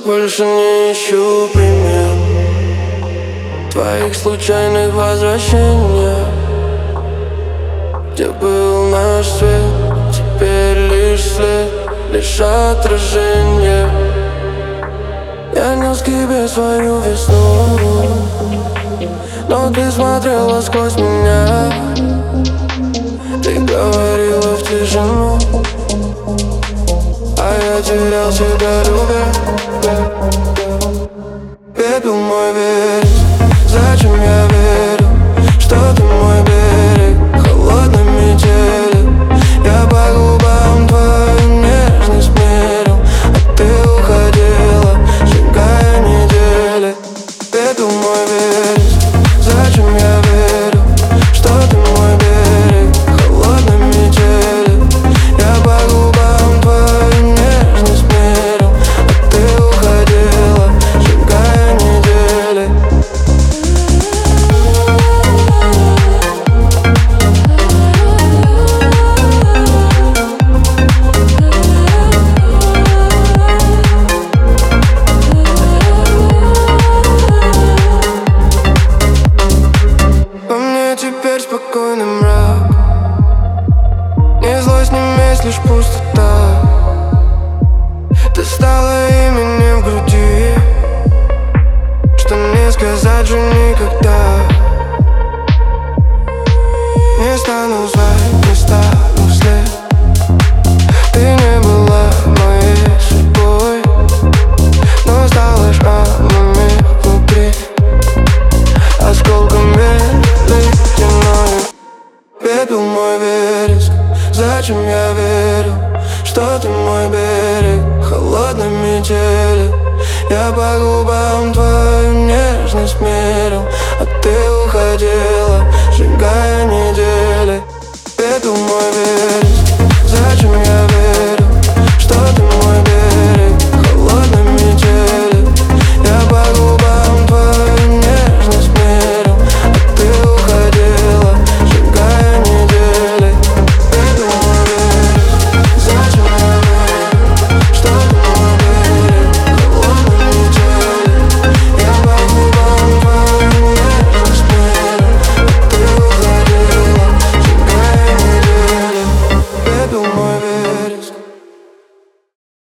больше не ищу примен твоих случайных возвращениях. Где был наш свет, теперь лишь след, лишь отражение. Я нес к тебе свою весну, но ты смотрела сквозь меня. Ты говорила в тишину, а я терял себя, любя. Пепел мой весь, зачем я верю, что ты мой берег холодной метели. Я по губам твою нежность мерил, а ты уходила, сжигая недели. Пепел мой весь, зачем я верю, что ты мой берег холодной метели. Я по губам твою нежность мерил, а ты уходила, сжигая недели. Во мне теперь спокойный мрак, ни злость, ни месть, лишь пустота. Ты стала именем в груди, что не сказать же никогда. Не стану звать, не стану вслед. Ты не была моей судьбой, но стала шрамами внутри, осколком ледяной. Пепел мой вереск, зачем я верю, что ты мой берег холодной метели. Я по губам твою нежность мерил, а ты уходила, сжигая недели.